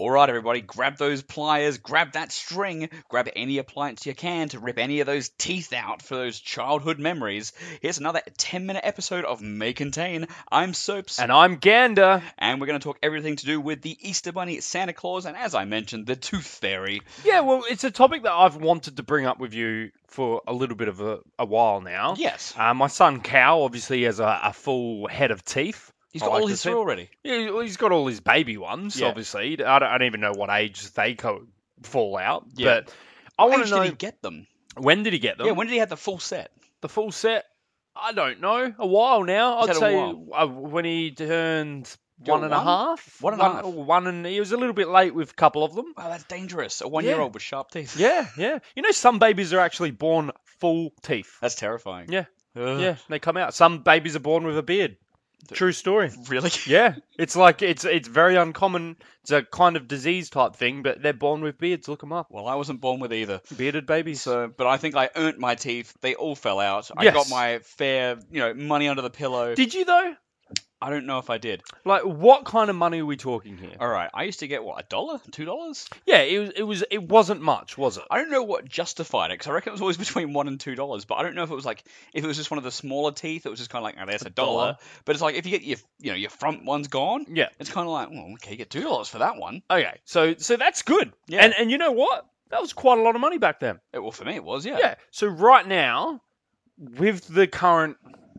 All right, everybody, grab those pliers, grab that string, grab any appliance you can to rip any of those teeth out for those childhood memories. Here's another 10-minute episode of May Contain. I'm Soaps. And I'm Gander. And we're going to talk everything to do with the Easter Bunny, Santa Claus, and as I mentioned, the Tooth Fairy. Yeah, well, it's a topic that I've wanted to bring up with you for a little bit of a while now. Yes. My son Cal obviously has a full head of teeth. He's got all his through already. Yeah, well, he's got all his baby ones, obviously. I don't even know what age they fall out. Yeah. But I What want age to know, did he get them? when did he get them? Yeah, when did he have the full set? The full set? I don't know. A while now. He's I'd had a say when he turned Go one and a one? half. 1.5. And he was a little bit late with a couple of them. Wow, that's dangerous. A 1-year-old with sharp teeth. Yeah. You know, some babies are actually born full teeth. That's terrifying. Yeah. Ugh. Yeah, they come out. Some babies are born with a beard. True story. Really? Yeah, it's like it's very uncommon. It's a kind of disease type thing, but they're born with beards. Look them up. Well, I wasn't born with either. Bearded babies. But I think I earned my teeth. They all fell out. I Yes. got my fair, money under the pillow. Did you though? I don't know if I did. Like, what kind of money are we talking here? All right, I used to get what, $1, $2? Yeah, it wasn't much, was it? I don't know what justified it because I reckon it was always between $1 and $2. But I don't know if it was just one of the smaller teeth. It was just kind of like, oh, there's $1. $1. But it's like if you get your front one's gone. Yeah. It's kind of like, well, okay, you get $2 for that one. Okay, so that's good. Yeah. And you know what? That was quite a lot of money back then. Well, for me it was, yeah. Yeah. So right now, with the current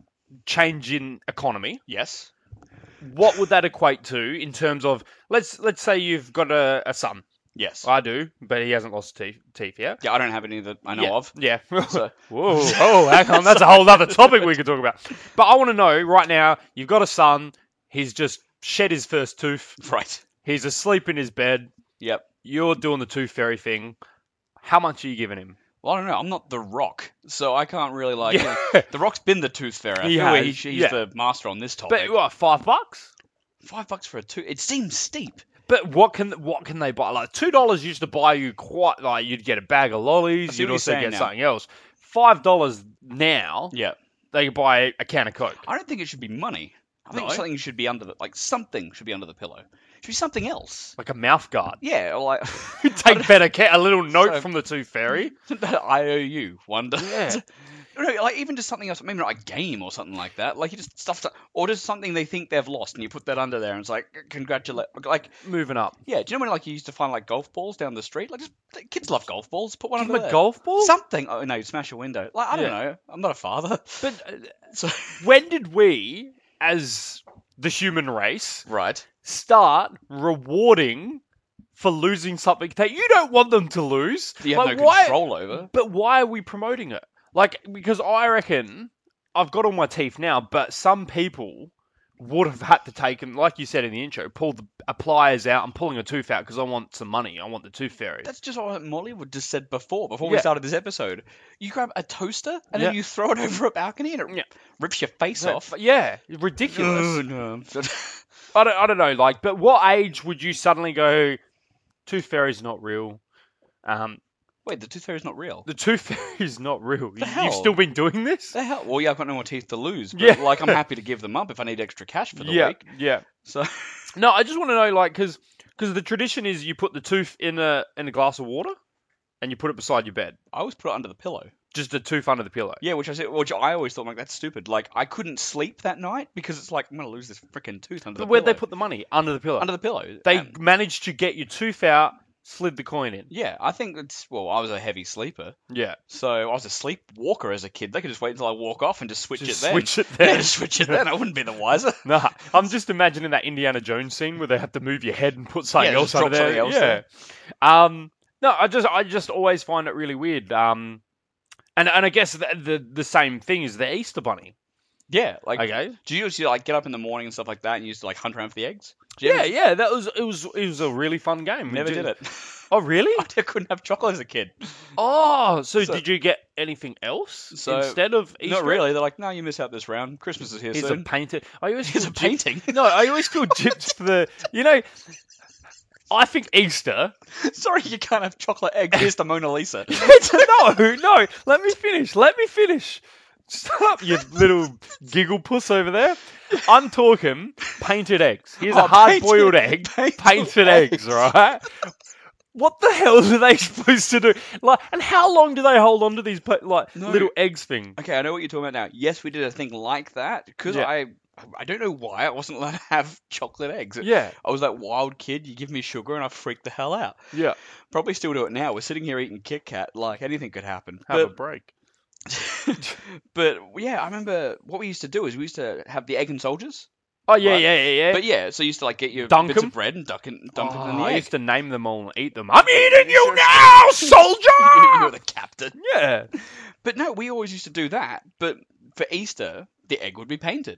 change in economy, Yes. what would that equate to in terms of let's say you've got a son. Yes. I do, but he hasn't lost teeth yet. Yeah, I don't have any that I know yeah. of. Yeah. So- Whoa. Oh, hang on. That's a whole other topic we could talk about. But I want to know right now. You've got a son. He's just shed his first tooth. Right. He's asleep in his bed. Yep. You're doing the tooth fairy thing. How much are you giving him? Well, I don't know. I'm not The Rock, so I can't really Yeah. The Rock's been the Tooth Fairy. I He feel like has, he's yeah. the master on this topic. But what? $5? $5 for a tooth. It seems steep. But what can they buy? Like $2 used to buy you quite like you'd get a bag of I lollies. see what You'd you're also saying get now. something else. $5 now. Yeah. They could buy a can of Coke. I don't think it should be money. I think No? something should be something should be under the pillow. It should be something else. Like a mouth guard. Yeah, or like Take better care. A little note So- from the Tooth Fairy. IOU wonder. Yeah. No, like even just something else, maybe not a game or something like that. Like you just or just something they think they've lost, and you put that under there, and it's like congratulate. Like Moving up. yeah, do you know when like you used to find like golf balls down the street? Like just kids love golf balls. Put one Give under him a there. golf ball? Something. Oh no, you smash a window. Like I don't Yeah. know. I'm not a father. But So when did we, as the human race, right. start rewarding for losing something that you don't want them to lose? You have Like, no control over. But why are we promoting it? Like, because I reckon I've got all my teeth now, but some people would have had to take, and like you said in the intro, pull the pliers out. I'm pulling a tooth out because I want some money. I want the tooth fairy. That's just what Molly would just said before we Yeah. started this episode. You grab a toaster and Yeah. then you throw it over a balcony and it Yeah. rips your face off. Yeah, ridiculous. Oh, no. I don't know, like, but what age would you suddenly go, tooth fairy's not real? Wait, the tooth fairy's not real. The tooth fairy's not real. hell? You've still been doing this? The hell? Well, yeah, I've got no more teeth to lose. But, Yeah. like, I'm happy to give them up if I need extra cash for the Yeah, week. yeah. So, No, I just want to know, like, because the tradition is you put the tooth in a glass of water, and you put it beside your bed. I always put it under the pillow. Just a tooth under the pillow. Yeah, which I always thought, like, that's stupid. Like, I couldn't sleep that night because it's like, I'm going to lose this freaking tooth under But the where'd pillow. they put the money? Under the pillow. Under the pillow. They And- managed to get your tooth out, slid the coin in. yeah, I think I was a heavy sleeper. Yeah. So I was a sleepwalker as a kid. They could just wait until I walk off and just switch Just it then. switch it Yeah, then. just switch it then. I wouldn't be the wiser. Nah, I'm just imagining that Indiana Jones scene where they have to move your head and put something Yeah, else just under drop there. something else Yeah. No, I just always find it really weird. And I guess the same thing is the Easter Bunny. Yeah, like, Okay. do you used to like get up in the morning and stuff like that and you used to like hunt around for the eggs? Did you ever- Yeah, that was it was a really fun game. Never did it. Oh, really? I couldn't have chocolate as a kid. Oh, so So- did you get anything else So, instead of Easter? Not really. They're like, no, you miss out this round. Christmas is here Here's a soon. painted. I always Here's feel a painting. No, I always feel gypped for the. You know, I think Easter. Sorry, you can't have chocolate egg. Here's the Mona Lisa. No. Let me finish. Stop, you little giggle puss over there. I'm talking painted eggs. Here's a Oh, hard-boiled egg. Painted eggs, eggs. right? What the hell are they supposed to do? Like, and how long do they hold on to these No. little eggs thing? Okay, I know what you're talking about now. Yes, we did a thing like that because Yeah. I don't know why I wasn't allowed to have chocolate eggs. Yeah, I was that wild kid. You give me sugar and I freak the hell out. yeah. Probably still do it now. We're sitting here eating Kit Kat, like anything could happen. Have a break. But yeah, I remember what we used to do is we used to have the egg and soldiers. Oh yeah, Right. yeah. But yeah, so you used to like get your Dunk bits 'em? of bread and dump it in the I egg. used to name them all and eat them. I'm eating you now, soldier! You're the captain. Yeah. But no, we always used to do that. But for Easter, the egg would be painted.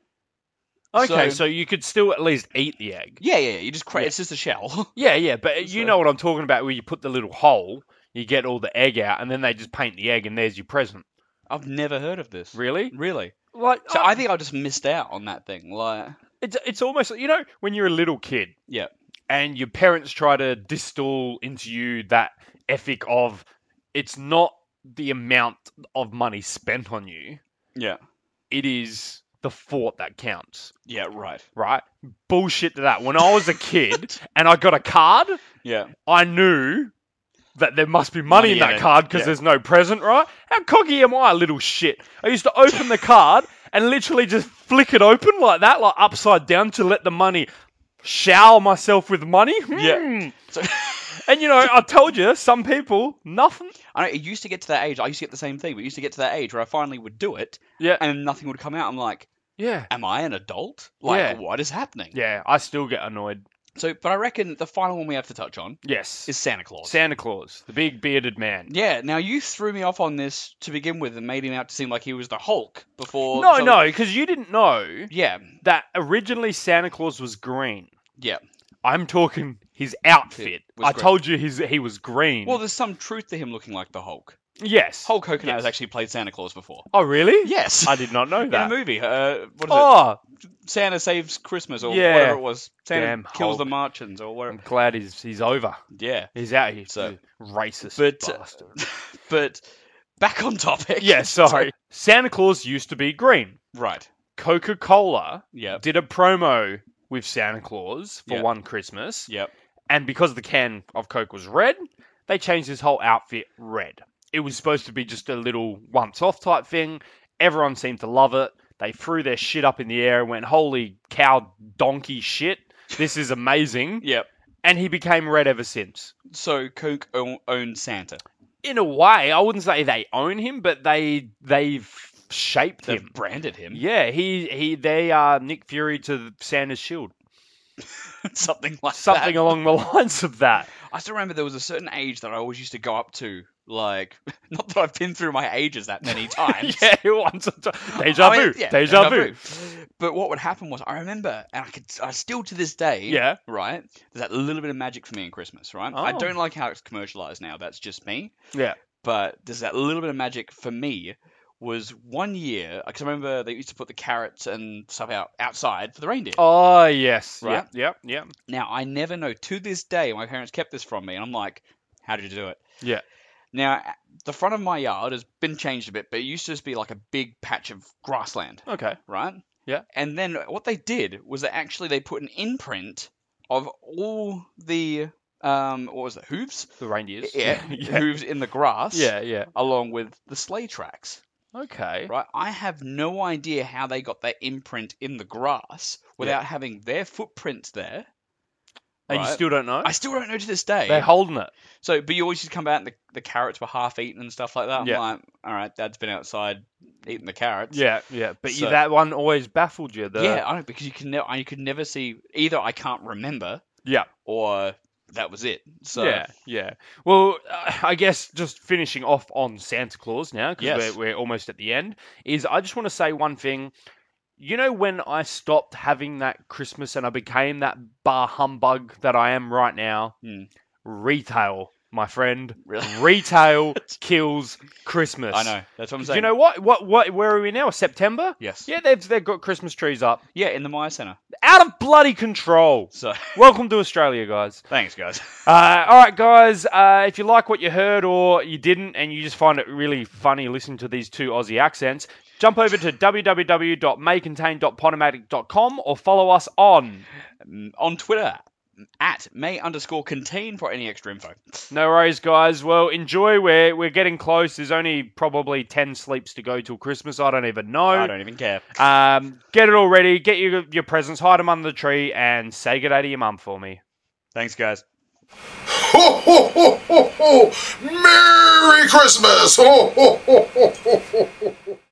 Okay, so you could still at least eat the egg. Yeah. You just Yeah. it's just a shell. Yeah, but you So- know what I'm talking about, where you put the little hole, you get all the egg out, and then they just paint the egg, and there's your present. I've never heard of this. Really? Really? Like, So I think I just missed out on that thing. Like, it's almost, when you're a little kid, yeah, and your parents try to distill into you that ethic of, it's not the amount of money spent on you, yeah, it is the thought that counts, yeah, right. right? Bullshit to that. When I was a kid and I got a card, Yeah, I knew that there must be money in that it. card because Yeah. there's no present, right? How cocky am I, little shit? I used to open the card and literally just flick it open like that, like upside down, to let the money shower myself with money. Yeah. So, And I told you, some people, nothing. I know it used to get to that age. I used to get the same thing, but it used to get to that age where I finally would do it, Yeah. and nothing would come out. I'm like, Yeah. am I an adult? Like, Yeah. what is happening? Yeah, I still get annoyed. So, but I reckon the final one we have to touch on Yes. is Santa Claus. Santa Claus, the big bearded man. Yeah. Now you threw me off on this to begin with and made him out to seem like he was the Hulk before. No, because you didn't know Yeah. that originally Santa Claus was green. Yeah. I'm talking his outfit. Was I green. told you he was green. Well, there's some truth to him looking like the Hulk. yes. Hulk Hogan Yes. has actually played Santa Claus before. Oh, really? Yes. I did not know In a that. movie. What is it? Oh, Santa Saves Christmas or Yeah. whatever it was. Santa Damn kills the Hulk. Martians or I'm whatever. glad he's over. Yeah. He's out here. So- Racist But bastard. but back on topic. Yeah, sorry. Santa Claus used to be green. Right. Coca-Cola Yep. did a promo with Santa Claus for Yeah. one Christmas. Yep. And because the can of Coke was red, they changed his whole outfit red. It was supposed to be just a little once-off type thing. Everyone seemed to love it. They threw their shit up in the air and went, holy cow, donkey shit. This is amazing. Yep. And he became red ever since. So Coke owns Santa. In a way, I wouldn't say they own him, but they've shaped They've him. branded him. Yeah, they are Nick Fury to Santa's shield. Something like Something that. along the lines of that. I still remember there was a certain age that I always used to go up to. Like, not that I've been through my ages that many times. Yeah, once or twice. Deja I mean, vu. yeah, Deja vu. But what would happen was, I remember, and I still to this day, Yeah. right? There's that little bit of magic for me in Christmas, right? I Oh. don't like how it's commercialized now. That's just me. Yeah. But there's that little bit of magic for me. Was one year, because I remember they used to put the carrots and stuff outside for the reindeer. Oh, yes. Right. Yep. Now, I never know, to this day, my parents kept this from me, and I'm like, how did you do it? Yeah. Now, the front of my yard has been changed a bit, but it used to just be like a big patch of grassland, Okay. right? Yeah. And then what they did was that actually they put an imprint of all the, what was it, hooves? The reindeers. Yeah, yeah. hooves in the grass, Yeah. along with the sleigh tracks. Okay. Right, I have no idea how they got that imprint in the grass without having their footprints there. And you right? still don't know? I still don't know to this day. They're holding it. So, but you always just come out and the carrots were half eaten and stuff like that. I'm Yeah. like, all right, Dad's been outside eating the carrots. Yeah. But So- that one always baffled you. Yeah, I know, because you could never see either. I can't remember, Yeah. or that was it. So Yeah. Well, I guess just finishing off on Santa Claus now, because Yes. we're almost at the end, is I just want to say one thing. You know, when I stopped having that Christmas and I became that bar humbug that I am right now, Hmm. retail my friend. Really? Retail kills Christmas. I know. That's what I'm saying. You know what? Where are we now? September? Yes. Yeah, they've got Christmas trees up. Yeah, in the Maya Centre. Out of bloody control. So, Welcome to Australia, guys. thanks, guys. All right, guys. If you like what you heard or you didn't, and you just find it really funny listening to these two Aussie accents, jump over to www.maycontain.podomatic.com or follow us on Twitter, at May_contain for any extra info. No worries, guys. Well, enjoy. We're getting close. There's only probably 10 sleeps to go till Christmas. I don't even know. I don't even care. Get it all ready. Get your presents. Hide them under the tree and say good day to your mum for me. Thanks, guys. Ho, ho, ho, ho, ho! Merry Christmas! Ho, ho, ho, ho, ho, ho.